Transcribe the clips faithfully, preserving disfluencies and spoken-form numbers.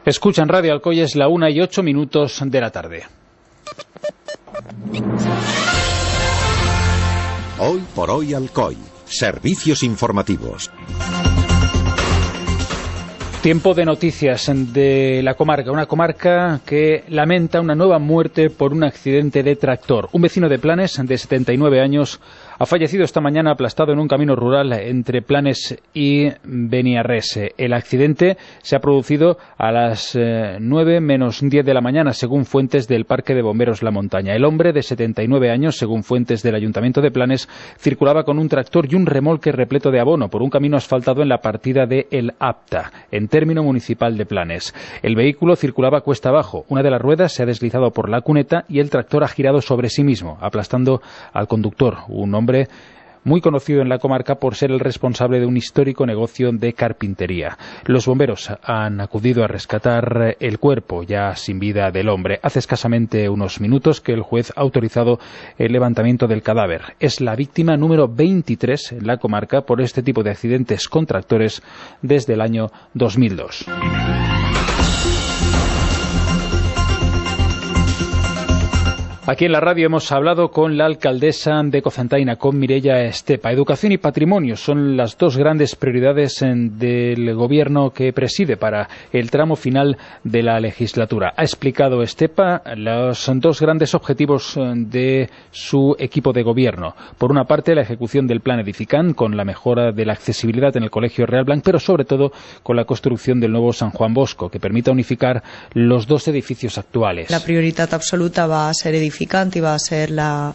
Escuchan Radio Alcoy, es la una y ocho minutos de la tarde. Hoy por hoy Alcoy. Servicios informativos. Tiempo de noticias de la comarca, una comarca que lamenta una nueva muerte por un accidente de tractor. Un vecino de Planes, de setenta y nueve años, ha fallecido esta mañana aplastado en un camino rural entre Planes y Beniarrés. El accidente se ha producido a las eh, nueve menos diez de la mañana, según fuentes del Parque de Bomberos La Montaña. El hombre, de setenta y nueve años, según fuentes del Ayuntamiento de Planes, circulaba con un tractor y un remolque repleto de abono por un camino asfaltado en la partida de El Apta, en término municipal de Planes. El vehículo circulaba cuesta abajo. Una de las ruedas se ha deslizado por la cuneta y el tractor ha girado sobre sí mismo, aplastando al conductor, un hombre muy conocido en la comarca por ser el responsable de un histórico negocio de carpintería. Los bomberos han acudido a rescatar el cuerpo ya sin vida del hombre. Hace escasamente unos minutos que el juez ha autorizado el levantamiento del cadáver. Es la víctima número veintitrés en la comarca por este tipo de accidentes con tractores desde el año dos mil dos. Aquí en la radio hemos hablado con la alcaldesa de Cocentaina, con Mireia Estepa. Educación y patrimonio son las dos grandes prioridades del gobierno que preside para el tramo final de la legislatura. Ha explicado Estepa los dos grandes objetivos de su equipo de gobierno. Por una parte, la ejecución del plan Edificant, con la mejora de la accesibilidad en el Colegio Real Blanc, pero sobre todo con la construcción del nuevo San Juan Bosco, que permita unificar los dos edificios actuales. La prioritat absoluta va a ser edificar i va ser la,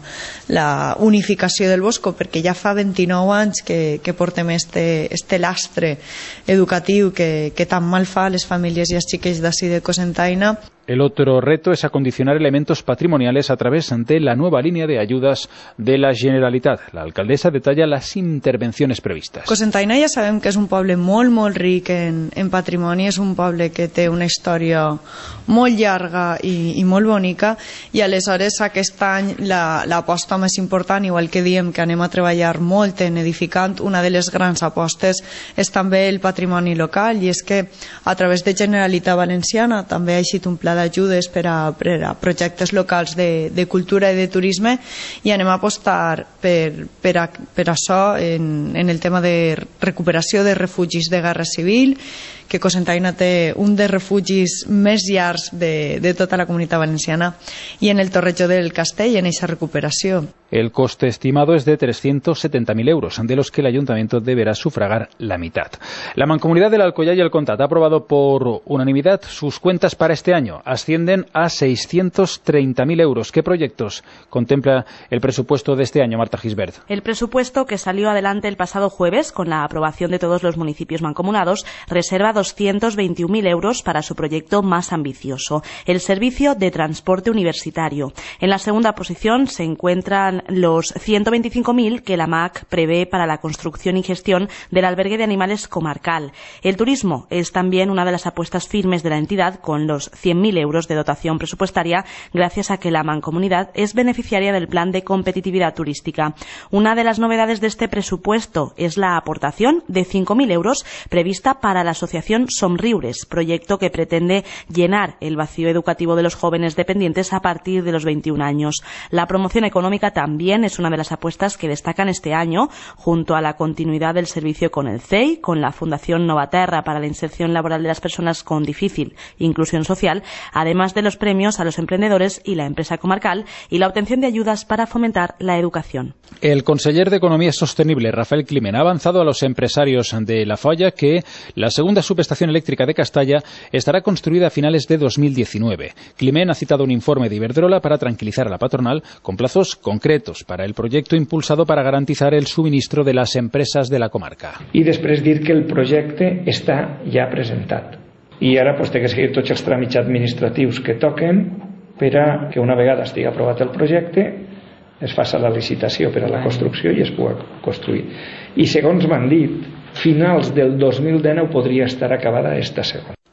la unificació del Bosco, perquè ja fa vint-i-nou anys que, que portem este, este lastre educatiu que, que tan mal fa a les famílies i als xiquets d'ací de Cocentaina. El otro reto es acondicionar elementos patrimoniales a través de la nueva línea de ayudas de la Generalitat. La alcaldesa detalla las intervenciones previstas. Cocentaina ja sabem que és un poble molt, molt ric en, en patrimoni, és un poble que té una història molt llarga i, i molt bonica, i aleshores aquest any l'aposta la, més important, igual que diem que anem a treballar molt en Edificant, una de les grans apostes és també el patrimoni local, i és que a través de Generalitat Valenciana també ha eixit un pla d'ajudes per a, per a projectes locals de, de cultura i de turisme, i anem a apostar per, per, a, per això en, en el tema de recuperació de refugis de guerra civil, que Cocentaina té un dels refugis més llargs de, de tota la Comunitat Valenciana, i en el Torrejo del Castell, en aquesta recuperació. El coste estimado es de trescientos setenta mil euros, de los que el Ayuntamiento deberá sufragar la mitad. La Mancomunidad del Alcoyà y el Comtat ha aprobado por unanimidad sus cuentas para este año. Ascienden a seiscientos treinta mil euros. ¿Qué proyectos contempla el presupuesto de este año, Marta Gisbert? El presupuesto, que salió adelante el pasado jueves con la aprobación de todos los municipios mancomunados, reserva doscientos veintiún mil euros para su proyecto más ambicioso, el servicio de transporte universitario. En la segunda posición se encuentran los ciento veinticinco mil que la M A C prevé para la construcción y gestión del albergue de animales comarcal. El turismo es también una de las apuestas firmes de la entidad, con los cien mil euros de dotación presupuestaria, gracias a que la Mancomunidad es beneficiaria del Plan de Competitividad Turística. Una de las novedades de este presupuesto es la aportación de cinco mil euros prevista para la asociación Somriures, proyecto que pretende llenar el vacío educativo de los jóvenes dependientes a partir de los veintiún años. La promoción económica también También es una de las apuestas que destacan este año, junto a la continuidad del servicio con el C E I, con la Fundación Novaterra para la inserción laboral de las personas con difícil inclusión social, además de los premios a los emprendedores y la empresa comarcal, y la obtención de ayudas para fomentar la educación. El conseller de Economía Sostenible, Rafael Climent, ha avanzado a los empresarios de La Falla que la segunda subestación eléctrica de Castalla estará construida a finales de dos mil diecinueve. Climent ha citado un informe de Iberdrola para tranquilizar a la patronal con plazos concretos para el proyecto impulsado para garantizar el suministro de las empresas de la comarca. I després dir que el projecte està ja presentat. I ara pues, té que seguir tots els tràmits administratius que toquen per a que una vegada estigui aprovat el projecte es faça la licitació per a la construcció i es pugui construir. I segons m'han dit, finals del dos mil dinou podria estar acabada esta segona.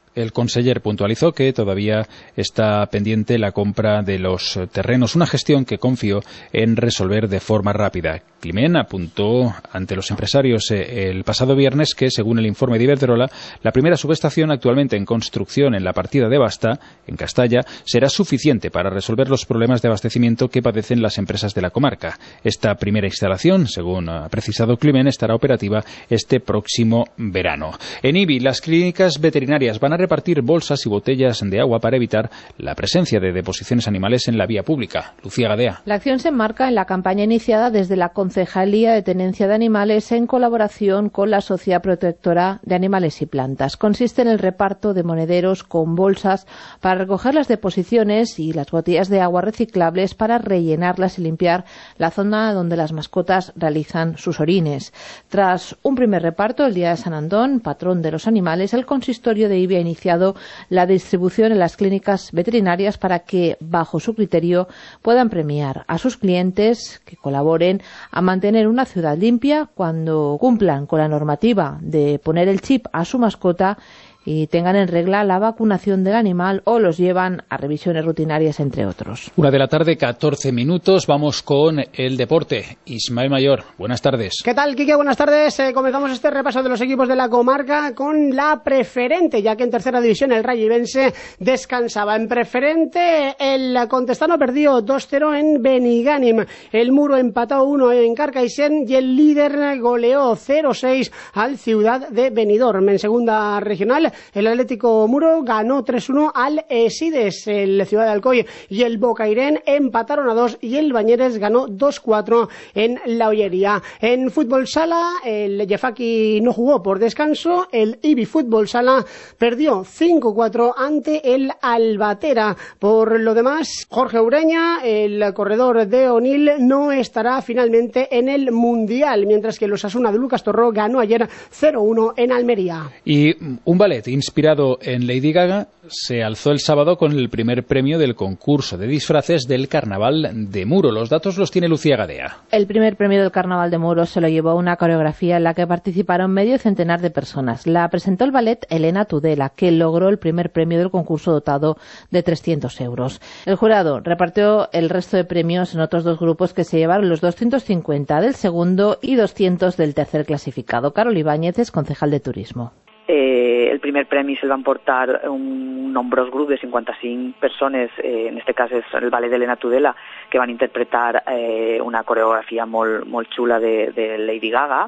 El conseller puntualizó que todavía está pendiente la compra de los terrenos, una gestión que confió en resolver de forma rápida. Climent apuntó ante los empresarios el pasado viernes que, según el informe de Iberdrola, la primera subestación actualmente en construcción en la partida de Basta, en Castalla, será suficiente para resolver los problemas de abastecimiento que padecen las empresas de la comarca. Esta primera instalación, según ha precisado Climent, estará operativa este próximo verano. En Ibi, las clínicas veterinarias van a repartir bolsas y botellas de agua para evitar la presencia de deposiciones animales en la vía pública. Lucía Gadea. La acción se enmarca en la campaña iniciada desde la Concejalía de Tenencia de Animales en colaboración con la Sociedad Protectora de Animales y Plantas. Consiste en el reparto de monederos con bolsas para recoger las deposiciones y las botellas de agua reciclables para rellenarlas y limpiar la zona donde las mascotas realizan sus orines. Tras un primer reparto, el día de San Antón, patrón de los animales, el consistorio de Ibi ha iniciado la distribución en las clínicas veterinarias para que, bajo su criterio, puedan premiar a sus clientes que colaboren a mantener una ciudad limpia cuando cumplan con la normativa de poner el chip a su mascota y tengan en regla la vacunación del animal o los llevan a revisiones rutinarias, entre otros. Una de la tarde, catorce minutos. Vamos con el deporte. Ismael Mayor, buenas tardes. ¿Qué tal, Quique? Buenas tardes. Eh, comenzamos este repaso de los equipos de la comarca con la preferente, ya que en tercera división el Rayo Ibense descansaba. En preferente, el Contestano perdió dos cero en Benigànim. El Muro empató uno en Carcaixent y el líder goleó cero seis al Ciudad de Benidorm. En segunda regional, el Atlético Muro ganó tres uno al Esides. El Ciudad de Alcoy y el Bocairén empataron a dos y el Bañeres ganó dos cuatro en La Ollería. En Fútbol Sala, el Yefaki no jugó por descanso. El Ibi Fútbol Sala perdió cinco cuatro ante el Albatera. Por lo demás, Jorge Ureña, el corredor de Onil, no estará finalmente en el Mundial, mientras que el Osasuna de Lucas Torró ganó ayer cero uno en Almería. Y un ballet inspirado en Lady Gaga se alzó el sábado con el primer premio del concurso de disfraces del Carnaval de Muro. Los datos los tiene Lucía Gadea. El primer premio del Carnaval de Muro se lo llevó una coreografía en la que participaron medio centenar de personas. La presentó el ballet Elena Tudela, que logró el primer premio del concurso dotado de trescientos euros. El jurado repartió el resto de premios en otros dos grupos que se llevaron los doscientos cincuenta del segundo y doscientos del tercer clasificado. Carol Ibáñez es concejal de Turismo. Eh, el primer premi se'l van portar un nombrós grup de cinquanta-cinc persones, eh, en este cas és el ballet d'Elena Tudela, que van interpretar eh, una coreografia molt, molt xula de, de Lady Gaga.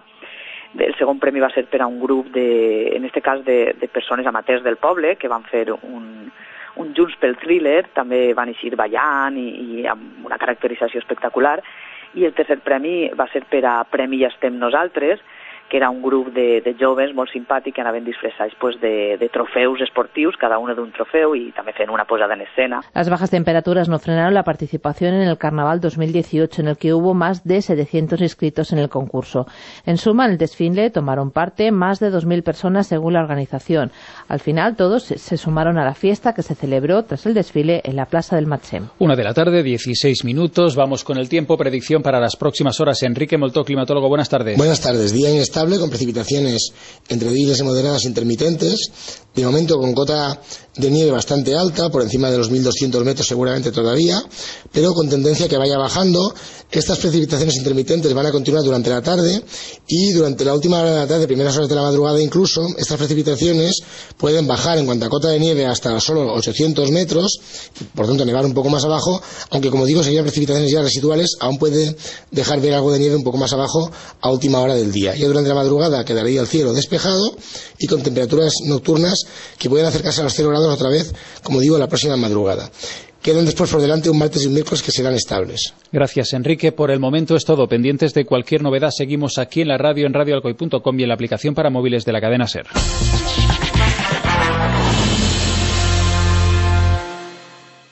El segon premi va ser per a un grup, de, en este cas, de, de persones amateurs del poble, que van fer un, un Junts pel Thriller, també van eixir ballant i, i amb una caracterització espectacular. I el tercer premi va ser per a Premi Ja estem nosaltres, que era un grup de, de joves molt simpàtic que anaven disfressats pues, de, de trofeus esportius, cada uno de un trofeu y también fent una posada en escena. Las bajas temperaturas no frenaron la participación en el Carnaval dos mil dieciocho, en el que hubo más de setecientos inscritos en el concurso. En suma, en el desfile tomaron parte más de dos mil personas según la organización. Al final, todos se sumaron a la fiesta que se celebró tras el desfile en la Plaza del Matsem. Una de la tarde, dieciséis minutos. Vamos con el tiempo. Predicción para las próximas horas. Enrique Moltó, climatólogo. Buenas tardes. Buenas tardes. Día inestable, con precipitaciones entre débiles y moderadas intermitentes, de momento con cota de nieve bastante alta, por encima de los mil doscientos metros seguramente todavía, pero con tendencia que vaya bajando. Estas precipitaciones intermitentes van a continuar durante la tarde y durante la última hora de la tarde, primeras horas de la madrugada incluso, estas precipitaciones pueden bajar en cuanto a cota de nieve hasta solo ochocientos metros, por tanto nevar un poco más abajo, aunque como digo serían precipitaciones ya residuales, aún puede dejar ver algo de nieve un poco más abajo a última hora del día. Ya durante la madrugada quedaría el cielo despejado y con temperaturas nocturnas que pueden acercarse a los cero grados otra vez, como digo, la próxima madrugada. Quedan después por delante un martes y un miércoles que serán estables. Gracias, Enrique. Por el momento es todo. Pendientes de cualquier novedad, seguimos aquí en la radio, en radio alcoy punto com y en la aplicación para móviles de la cadena SER.